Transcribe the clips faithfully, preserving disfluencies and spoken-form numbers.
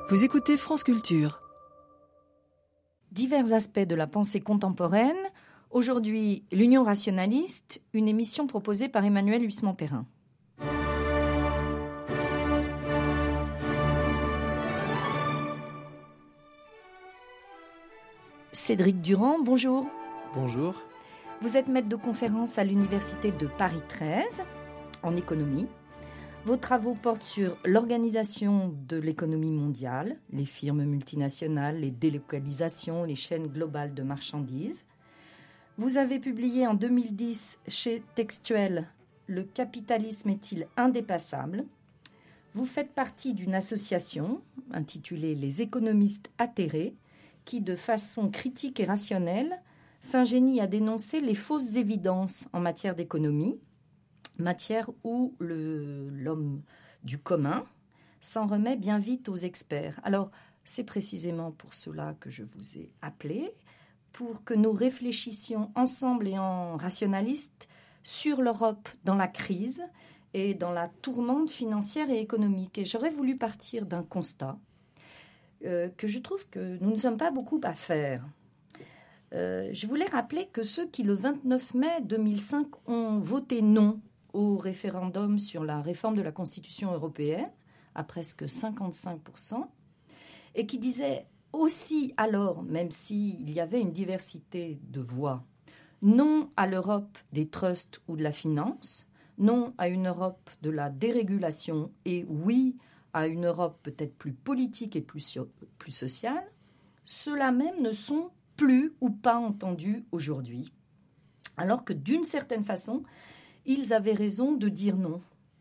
Vous écoutez France Culture. Divers aspects de la pensée contemporaine. Aujourd'hui, l'Union rationaliste, une émission proposée par Emmanuel Huysmans-Perrin. Cédric Durand, bonjour. Bonjour. Vous êtes maître de conférence à l'Université de Paris treize, en économie. Vos travaux portent sur l'organisation de l'économie mondiale, les firmes multinationales, les délocalisations, les chaînes globales de marchandises. Vous avez publié en deux mille dix chez Textuel « Le capitalisme est-il indépassable ?» Vous faites partie d'une association intitulée « Les économistes atterrés » qui, de façon critique et rationnelle, s'ingénie à dénoncer les fausses évidences en matière d'économie, matière où le, l'homme du commun s'en remet bien vite aux experts. Alors, c'est précisément pour cela que je vous ai appelé, pour que nous réfléchissions ensemble et en rationalistes sur l'Europe dans la crise et dans la tourmente financière et économique. Et j'aurais voulu partir d'un constat euh, que je trouve que nous ne sommes pas beaucoup à faire. Euh, je voulais rappeler que ceux qui, le vingt-neuf mai deux mille cinq, ont voté non au référendum sur la réforme de la Constitution européenne, à presque cinquante-cinq pour cent, et qui disaient aussi alors, même s'il y avait une diversité de voix, non à l'Europe des trusts ou de la finance, non à une Europe de la dérégulation et oui à une Europe peut-être plus politique et plus, plus sociale, ceux-là même ne sont plus ou pas entendus aujourd'hui. Alors que d'une certaine façon, ils avaient raison de dire non.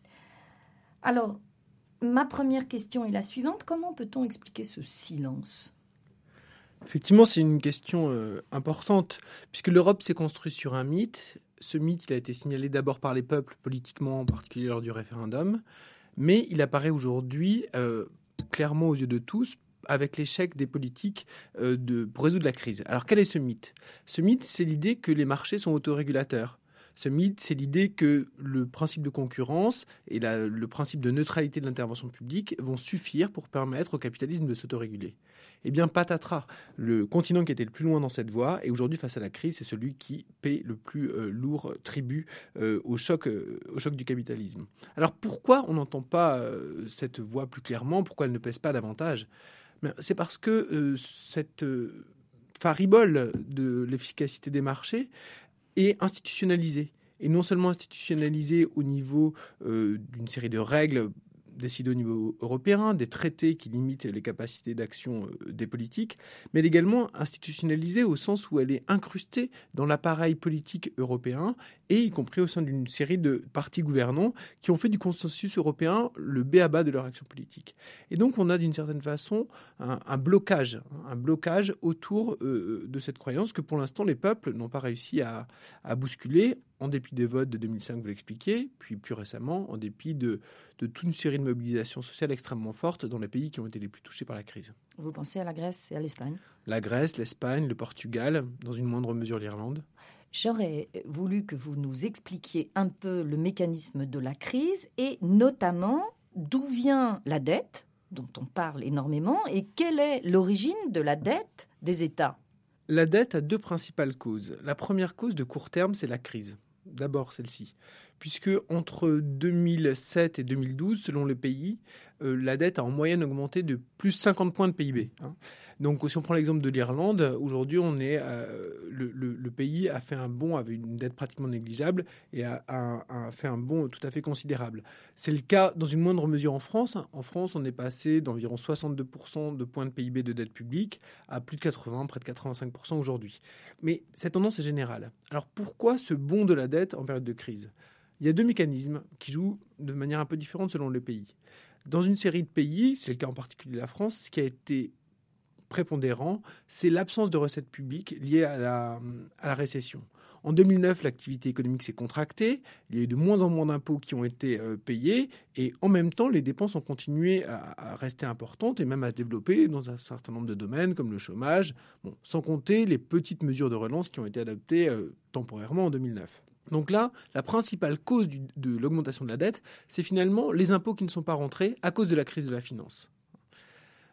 Alors, ma première question est la suivante. Comment peut-on expliquer ce silence ? Effectivement, c'est une question euh, importante, puisque l'Europe s'est construite sur un mythe. Ce mythe, il a été signalé d'abord par les peuples, politiquement, en particulier lors du référendum, mais il apparaît aujourd'hui, euh, clairement aux yeux de tous, avec l'échec des politiques euh, de, pour résoudre la crise. Alors, quel est ce mythe ? Ce mythe, c'est l'idée que les marchés sont autorégulateurs. Ce mythe, c'est l'idée que le principe de concurrence et la, le principe de neutralité de l'intervention publique vont suffire pour permettre au capitalisme de s'autoréguler. Eh bien, patatras, le continent qui était le plus loin dans cette voie, et aujourd'hui, face à la crise, c'est celui qui paie le plus euh, lourd tribut euh, au, choc, euh, au choc du capitalisme. Alors, pourquoi on n'entend pas euh, cette voix plus clairement ? Pourquoi elle ne pèse pas davantage ? Bien, c'est parce que euh, cette euh, faribole de l'efficacité des marchés est institutionnalisé. Et non seulement institutionnalisé au niveau euh, d'une série de règles décidées au niveau européen, des traités qui limitent les capacités d'action euh, des politiques, mais elle est également institutionnalisée au sens où elle est incrustée dans l'appareil politique européen et y compris au sein d'une série de partis gouvernants qui ont fait du consensus européen le b a ba de leur action politique. Et donc on a d'une certaine façon un, un blocage, un blocage autour euh, de cette croyance que pour l'instant les peuples n'ont pas réussi à, à bousculer, en dépit des votes de deux mille cinq, vous l'expliquez, puis plus récemment, en dépit de, de toute une série de mobilisations sociales extrêmement fortes dans les pays qui ont été les plus touchés par la crise. Vous pensez à la Grèce et à l'Espagne ? La Grèce, l'Espagne, le Portugal, dans une moindre mesure l'Irlande. J'aurais voulu que vous nous expliquiez un peu le mécanisme de la crise et notamment d'où vient la dette, dont on parle énormément, et quelle est l'origine de la dette des États ? La dette a deux principales causes. La première cause de court terme, c'est la crise. D'abord celle-ci, puisque entre deux mille sept et deux mille douze, selon les pays, euh, la dette a en moyenne augmenté de plus cinquante points de P I B. Hein. Donc, si on prend l'exemple de l'Irlande, aujourd'hui, on est euh, le, le, le pays a fait un bond, avait une dette pratiquement négligeable et a, a, a fait un bond tout à fait considérable. C'est le cas dans une moindre mesure en France. En France, on est passé d'environ soixante-deux pour cent de points de P I B de dette publique à plus de quatre-vingts, près de quatre-vingt-cinq pour cent aujourd'hui. Mais cette tendance est générale. Alors, pourquoi ce bond de la dette en période de crise ? Il y a deux mécanismes qui jouent de manière un peu différente selon les pays. Dans une série de pays, c'est le cas en particulier de la France, ce qui a été prépondérant, c'est l'absence de recettes publiques liées à la, à la récession. En deux mille neuf, l'activité économique s'est contractée, il y a eu de moins en moins d'impôts qui ont été euh, payés, et en même temps, les dépenses ont continué à, à rester importantes et même à se développer dans un certain nombre de domaines, comme le chômage, bon, sans compter les petites mesures de relance qui ont été adoptées euh, temporairement en deux mille neuf. Donc là, la principale cause du, de l'augmentation de la dette, c'est finalement les impôts qui ne sont pas rentrés à cause de la crise de la finance.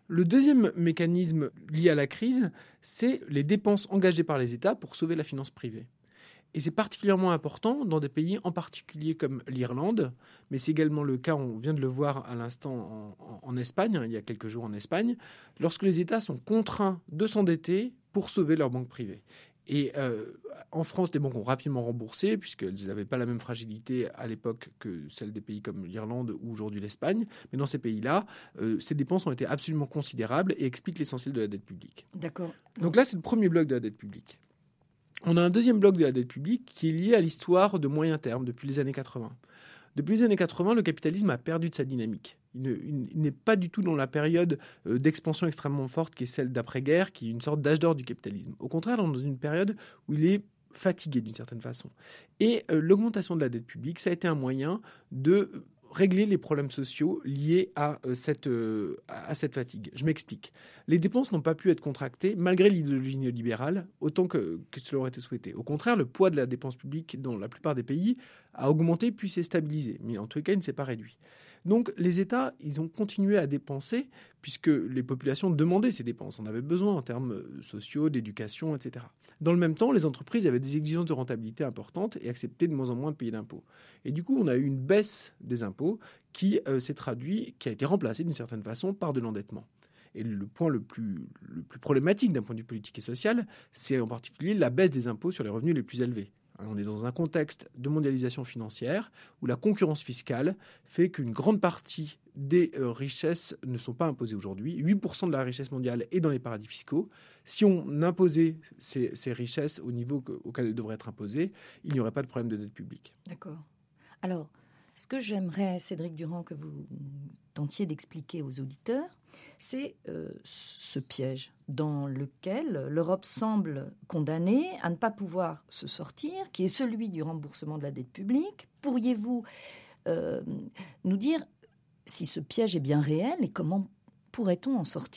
Le deuxième mécanisme lié à la crise, c'est les dépenses engagées par les États pour sauver la finance privée. Et c'est particulièrement important dans des pays en particulier comme l'Irlande, mais c'est également le cas, on vient de le voir à l'instant en, en, en Espagne, hein, il y a quelques jours en Espagne, lorsque les États sont contraints de s'endetter pour sauver leurs banques privées. Et euh, en France, les banques ont rapidement remboursé, puisqu'elles n'avaient pas la même fragilité à l'époque que celles des pays comme l'Irlande ou aujourd'hui l'Espagne. Mais dans ces pays-là, euh, ces dépenses ont été absolument considérables et expliquent l'essentiel de la dette publique. D'accord. Donc là, c'est le premier bloc de la dette publique. On a un deuxième bloc de la dette publique qui est lié à l'histoire de moyen terme depuis les années quatre-vingts. Depuis les années quatre-vingts, le capitalisme a perdu de sa dynamique. Il, ne, il n'est pas du tout dans la période d'expansion extrêmement forte qui est celle d'après-guerre, qui est une sorte d'âge d'or du capitalisme. Au contraire, on est dans une période où il est fatigué d'une certaine façon. Et euh, l'augmentation de la dette publique, ça a été un moyen de régler les problèmes sociaux liés à, euh, cette, euh, à cette fatigue. Je m'explique. Les dépenses n'ont pas pu être contractées malgré l'idéologie néolibérale autant que, que cela aurait été souhaité. Au contraire, le poids de la dépense publique dans la plupart des pays a augmenté puis s'est stabilisé. Mais en tout cas, il ne s'est pas réduit. Donc les États, ils ont continué à dépenser puisque les populations demandaient ces dépenses. On avait besoin en termes sociaux, d'éducation, et cetera. Dans le même temps, les entreprises avaient des exigences de rentabilité importantes et acceptaient de moins en moins de payer d'impôts. Et du coup, on a eu une baisse des impôts qui euh, s'est traduit, qui a été remplacée d'une certaine façon par de l'endettement. Et le point le plus, le plus problématique d'un point de vue politique et social, c'est en particulier la baisse des impôts sur les revenus les plus élevés. On est dans un contexte de mondialisation financière où la concurrence fiscale fait qu'une grande partie des euh, richesses ne sont pas imposées aujourd'hui. huit pour cent de la richesse mondiale est dans les paradis fiscaux. Si on imposait ces, ces richesses au niveau que, auquel elles devraient être imposées, il n'y aurait pas de problème de dette publique. D'accord. Alors, ce que j'aimerais, Cédric Durand, que vous tentiez d'expliquer aux auditeurs, c'est euh, ce piège dans lequel l'Europe semble condamnée à ne pas pouvoir se sortir, qui est celui du remboursement de la dette publique. Pourriez-vous euh, nous dire si ce piège est bien réel et comment pourrait-on en sortir ?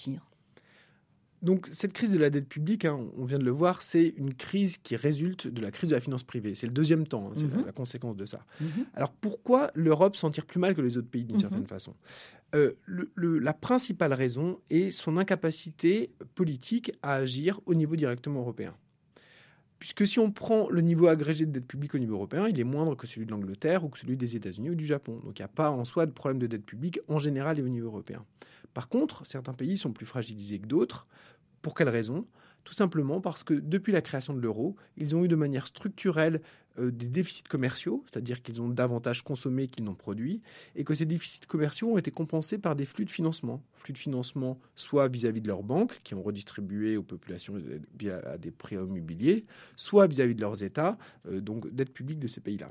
Donc cette crise de la dette publique, hein, on vient de le voir, c'est une crise qui résulte de la crise de la finance privée. C'est le deuxième temps, hein, c'est mmh. la, la conséquence de ça. Mmh. Alors pourquoi l'Europe s'en tire plus mal que les autres pays d'une mmh. certaine façon ? euh, le, le, La principale raison est son incapacité politique à agir au niveau directement européen. Puisque si on prend le niveau agrégé de dette publique au niveau européen, il est moindre que celui de l'Angleterre ou que celui des États-Unis ou du Japon. Donc il n'y a pas en soi de problème de dette publique en général et au niveau européen. Par contre, certains pays sont plus fragilisés que d'autres. Pour quelles raisons ? Tout simplement parce que depuis la création de l'euro, ils ont eu de manière structurelle euh, des déficits commerciaux, c'est-à-dire qu'ils ont davantage consommé qu'ils n'ont produit, et que ces déficits commerciaux ont été compensés par des flux de financement. Flux de financement soit vis-à-vis de leurs banques, qui ont redistribué aux populations via des prêts immobiliers, soit vis-à-vis de leurs États, euh, donc dette publique de ces pays-là.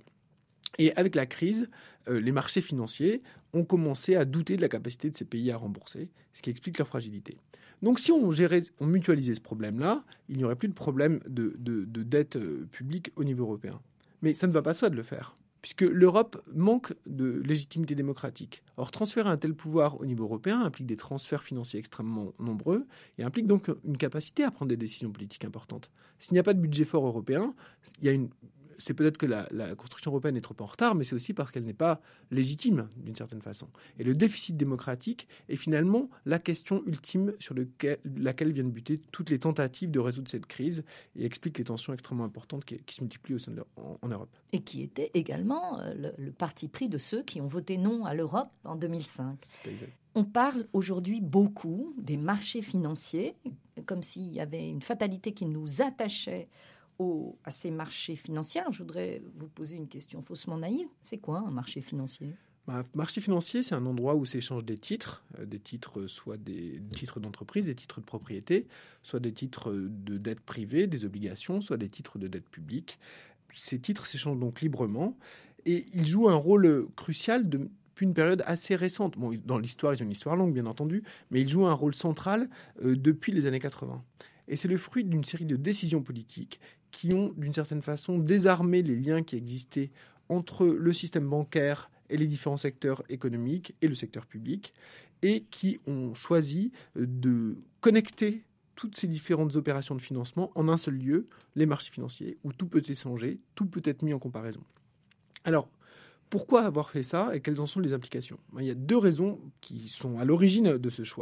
Et avec la crise, euh, les marchés financiers ont commencé à douter de la capacité de ces pays à rembourser, ce qui explique leur fragilité. Donc si on, gérait, on mutualisait ce problème-là, il n'y aurait plus de problème de, de, de dette publique au niveau européen. Mais ça ne va pas soi de le faire, puisque l'Europe manque de légitimité démocratique. Or, transférer un tel pouvoir au niveau européen implique des transferts financiers extrêmement nombreux et implique donc une capacité à prendre des décisions politiques importantes. S'il n'y a pas de budget fort européen, il y a une... c'est peut-être que la, la construction européenne est trop en retard, mais c'est aussi parce qu'elle n'est pas légitime, d'une certaine façon. Et le déficit démocratique est finalement la question ultime sur lequel, laquelle viennent buter toutes les tentatives de résoudre cette crise et explique les tensions extrêmement importantes qui, qui se multiplient au sein de en, en Europe. Et qui était également euh, le, le parti pris de ceux qui ont voté non à l'Europe en deux mille cinq. C'est exact. On parle aujourd'hui beaucoup des marchés financiers, comme s'il y avait une fatalité qui nous attachait Au, à ces marchés financiers. Alors, je voudrais vous poser une question faussement naïve. C'est quoi un marché financier ? Un marché financier, c'est un endroit où s'échangent des titres, euh, des titres, soit des titres d'entreprise, des titres de propriété, soit des titres de dette privée, des obligations, soit des titres de dette publique. Ces titres s'échangent donc librement et ils jouent un rôle crucial de, depuis une période assez récente. Bon, dans l'histoire, ils ont une histoire longue, bien entendu, mais ils jouent un rôle central euh, depuis les années quatre-vingts. Et c'est le fruit d'une série de décisions politiques qui ont, d'une certaine façon, désarmé les liens qui existaient entre le système bancaire et les différents secteurs économiques et le secteur public, et qui ont choisi de connecter toutes ces différentes opérations de financement en un seul lieu, les marchés financiers, où tout peut échanger, tout peut être mis en comparaison. Alors, pourquoi avoir fait ça et quelles en sont les implications ? Il y a deux raisons qui sont à l'origine de ce choix.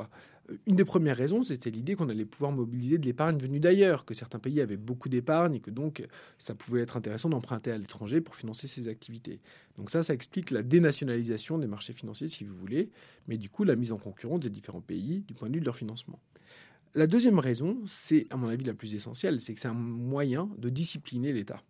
Une des premières raisons, c'était l'idée qu'on allait pouvoir mobiliser de l'épargne venue d'ailleurs, que certains pays avaient beaucoup d'épargne et que donc ça pouvait être intéressant d'emprunter à l'étranger pour financer ces activités. Donc ça, ça explique la dénationalisation des marchés financiers, si vous voulez, mais du coup la mise en concurrence des différents pays du point de vue de leur financement. La deuxième raison, c'est à mon avis la plus essentielle, c'est que c'est un moyen de discipliner l'État.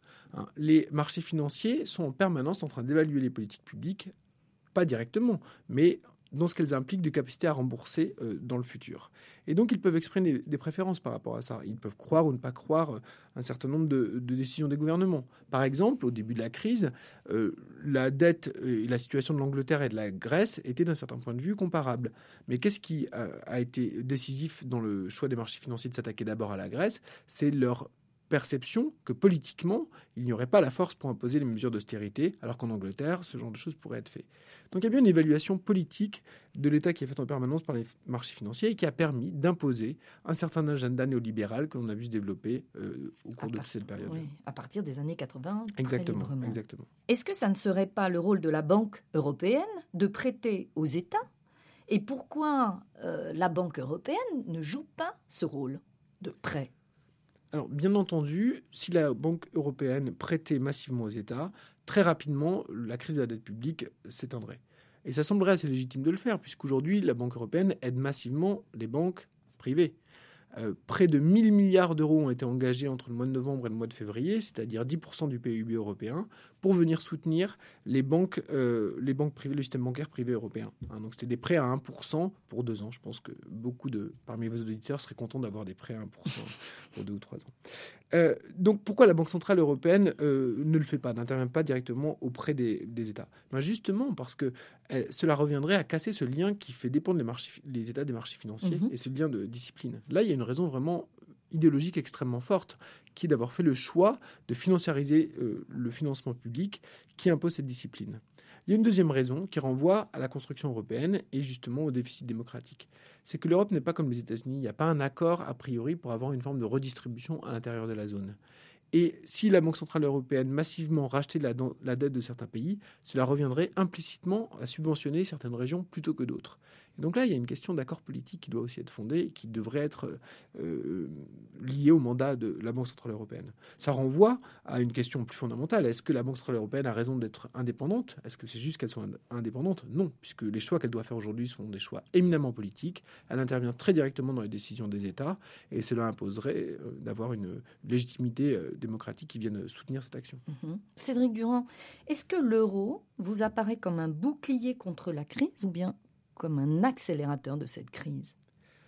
Les marchés financiers sont en permanence en train d'évaluer les politiques publiques, pas directement, mais dans ce qu'elles impliquent de capacité à rembourser euh, dans le futur. Et donc, ils peuvent exprimer des, des préférences par rapport à ça. Ils peuvent croire ou ne pas croire euh, un certain nombre de, de décisions des gouvernements. Par exemple, au début de la crise, euh, la dette et la situation de l'Angleterre et de la Grèce étaient d'un certain point de vue comparables. Mais qu'est-ce qui a, a été décisif dans le choix des marchés financiers de s'attaquer d'abord à la Grèce ? C'est leur perception que politiquement, il n'y aurait pas la force pour imposer les mesures d'austérité, alors qu'en Angleterre, ce genre de choses pourrait être fait. Donc il y a bien une évaluation politique de l'État qui est faite en permanence par les marchés financiers et qui a permis d'imposer un certain agenda néolibéral que l'on a vu se développer euh, au cours à de part, toute cette période. Oui, à partir des années quatre-vingts. Exactement, très librement. exactement. Est-ce que ça ne serait pas le rôle de la Banque européenne de prêter aux États ? Et pourquoi euh, la Banque européenne ne joue pas ce rôle de prêt ? Alors, bien entendu, si la Banque européenne prêtait massivement aux États, très rapidement, la crise de la dette publique s'éteindrait. Et ça semblerait assez légitime de le faire, puisqu'aujourd'hui, la Banque européenne aide massivement les banques privées. Euh, près de mille milliards d'euros ont été engagés entre le mois de novembre et le mois de février, c'est-à-dire dix pour cent du P I B européen, pour venir soutenir les banques, euh, les banques privées, le système bancaire privé européen. Hein, donc c'était des prêts à un pour cent pour deux ans. Je pense que beaucoup de parmi vos auditeurs seraient contents d'avoir des prêts à un pour cent pour deux ou trois ans. Euh, donc pourquoi la Banque centrale européenne euh, ne le fait pas, n'intervient pas directement auprès des, des États ? Ben justement parce que elle, cela reviendrait à casser ce lien qui fait dépendre les, marchés, les États des marchés financiers mmh. et ce lien de discipline. Là, il y a une raison vraiment idéologique extrêmement forte, qui est d'avoir fait le choix de financiariser euh, le financement public qui impose cette discipline. Il y a une deuxième raison qui renvoie à la construction européenne et justement au déficit démocratique. C'est que l'Europe n'est pas comme les États-Unis. Il n'y a pas un accord a priori pour avoir une forme de redistribution à l'intérieur de la zone. Et si la Banque centrale européenne massivement rachetait la, la dette de certains pays, cela reviendrait implicitement à subventionner certaines régions plutôt que d'autres. Et donc là, il y a une question d'accord politique qui doit aussi être fondée et qui devrait être euh, liée au mandat de la Banque centrale européenne. Ça renvoie à une question plus fondamentale. Est-ce que la Banque centrale européenne a raison d'être indépendante ? Est-ce que c'est juste qu'elle soit indépendante ? Non, puisque les choix qu'elle doit faire aujourd'hui sont des choix éminemment politiques. Elle intervient très directement dans les décisions des États et cela imposerait euh, d'avoir une légitimité euh, démocratique qui vienne soutenir cette action. Mmh. Cédric Durand, est-ce que l'euro vous apparaît comme un bouclier contre la crise ou bien comme un accélérateur de cette crise ?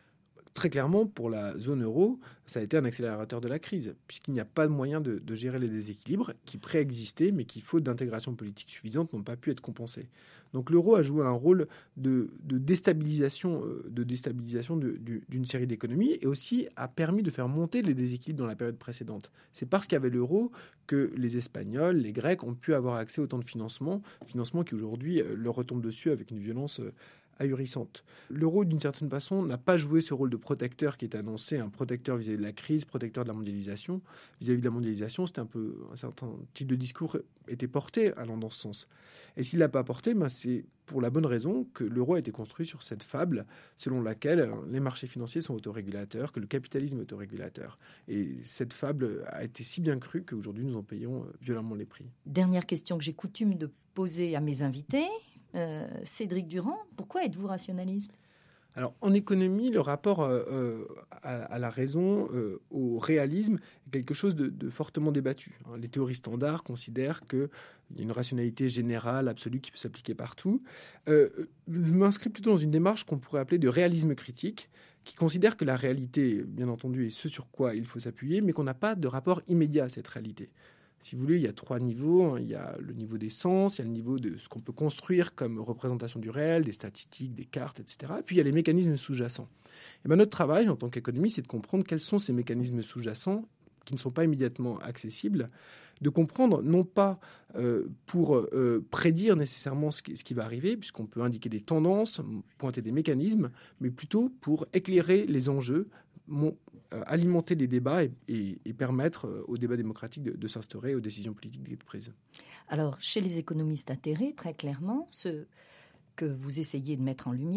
Très clairement, pour la zone euro, ça a été un accélérateur de la crise, puisqu'il n'y a pas de moyen de, de gérer les déséquilibres qui préexistaient, mais qui, faute d'intégration politique suffisante, n'ont pas pu être compensés. Donc l'euro a joué un rôle de, de déstabilisation, de déstabilisation de, de, d'une série d'économies et aussi a permis de faire monter les déséquilibres dans la période précédente. C'est parce qu'il y avait l'euro que les Espagnols, les Grecs ont pu avoir accès à autant de financement, financement qui aujourd'hui leur retombe dessus avec une violence ahurissante. L'euro, d'une certaine façon, n'a pas joué ce rôle de protecteur qui est annoncé, un protecteur vis-à-vis de la crise, protecteur de la mondialisation. Vis-à-vis de la mondialisation, c'était un peu un certain type de discours était porté allant dans ce sens. Et s'il l'a pas porté, ben c'est pour la bonne raison que l'euro a été construit sur cette fable selon laquelle les marchés financiers sont autorégulateurs, que le capitalisme est autorégulateur. Et cette fable a été si bien crue qu'aujourd'hui nous en payons violemment les prix. Dernière question que j'ai coutume de poser à mes invités. Euh, Cédric Durand, pourquoi êtes-vous rationaliste ? Alors, en économie, le rapport euh, à, à la raison, euh, au réalisme, est quelque chose de, de fortement débattu. Les théories standards considèrent qu'il y a une rationalité générale, absolue, qui peut s'appliquer partout. Euh, je m'inscris plutôt dans une démarche qu'on pourrait appeler de réalisme critique, qui considère que la réalité, bien entendu, est ce sur quoi il faut s'appuyer, mais qu'on n'a pas de rapport immédiat à cette réalité. Si vous voulez, il y a trois niveaux. Il y a le niveau des sens, il y a le niveau de ce qu'on peut construire comme représentation du réel, des statistiques, des cartes, et cetera. Et puis, il y a les mécanismes sous-jacents. Et bien, notre travail, en tant qu'économiste, c'est de comprendre quels sont ces mécanismes sous-jacents qui ne sont pas immédiatement accessibles, de comprendre, non pas euh, pour euh, prédire nécessairement ce qui, ce qui va arriver, puisqu'on peut indiquer des tendances, pointer des mécanismes, mais plutôt pour éclairer les enjeux, mon, euh, alimenter les débats et, et, et permettre euh, au débat démocratique de, de s'instaurer, aux décisions politiques d'être prises. Alors, chez les économistes atterrés, très clairement, ce que vous essayez de mettre en lumière,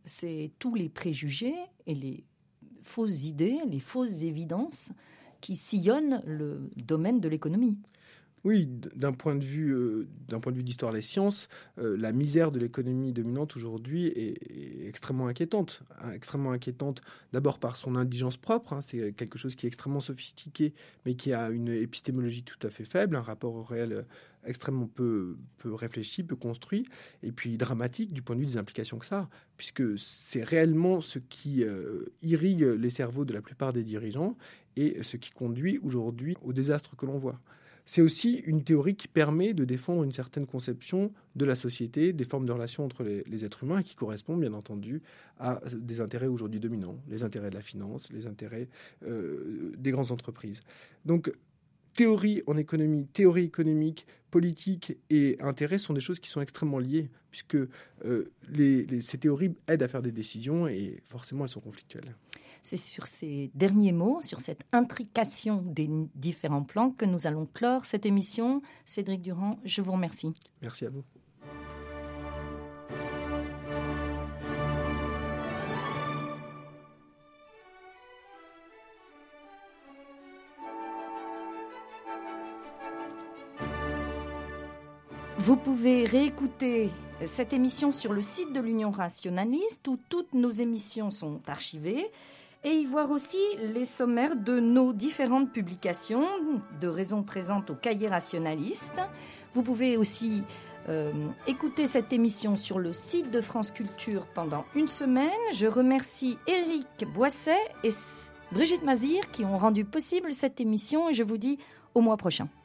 c'est tous les préjugés et les fausses idées, les fausses évidences qui sillonnent le domaine de l'économie. Oui, d'un point de vue, euh, d'un point de vue d'histoire des sciences, euh, la misère de l'économie dominante aujourd'hui est, est extrêmement inquiétante. Hein, extrêmement inquiétante d'abord par son indigence propre. Hein, c'est quelque chose qui est extrêmement sophistiqué, mais qui a une épistémologie tout à fait faible, un rapport au réel extrêmement peu, peu réfléchi, peu construit, et puis dramatique du point de vue des implications que ça a, puisque c'est réellement ce qui euh, irrigue les cerveaux de la plupart des dirigeants et ce qui conduit aujourd'hui au désastre que l'on voit. C'est aussi une théorie qui permet de défendre une certaine conception de la société, des formes de relations entre les, les êtres humains, et qui correspond bien entendu à des intérêts aujourd'hui dominants, les intérêts de la finance, les intérêts euh, des grandes entreprises. Donc, théorie en économie, théorie économique, politique et intérêt sont des choses qui sont extrêmement liées, puisque euh, les, les, ces théories aident à faire des décisions et forcément elles sont conflictuelles. C'est sur ces derniers mots, sur cette intrication des différents plans que nous allons clore cette émission. Cédric Durand, je vous remercie. Merci à vous. Vous pouvez réécouter cette émission sur le site de l'Union rationaliste où toutes nos émissions sont archivées et y voir aussi les sommaires de nos différentes publications de raisons présentes au cahier rationaliste. Vous pouvez aussi euh, écouter cette émission sur le site de France Culture pendant une semaine. Je remercie Éric Boisset et Brigitte Mazir qui ont rendu possible cette émission et je vous dis au mois prochain.